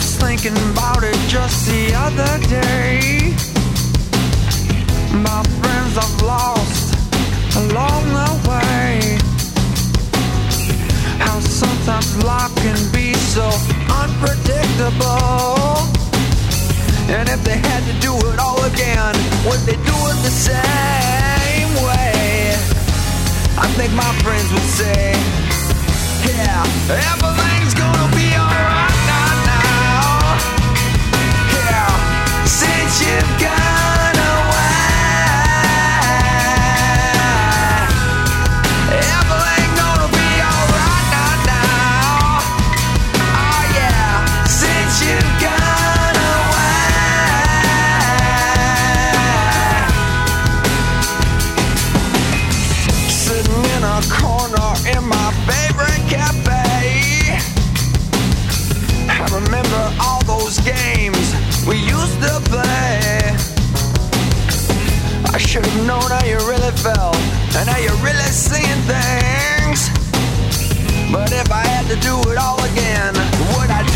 was thinking about it just the other day. My friends I've lost along the way. How sometimes life can be so unpredictable. And if they had to do it all again, would they do it the same way? I think my friends would say, yeah, everything's gonna be alright now. Yeah, since you've gone away, everything's gonna be alright now. Oh yeah, since you've gone away. Sitting in a corner in my favorite cafe, I remember all those games we used to play. I should have known how you really felt and how you're really seeing things. But if I had to do it all again, would I do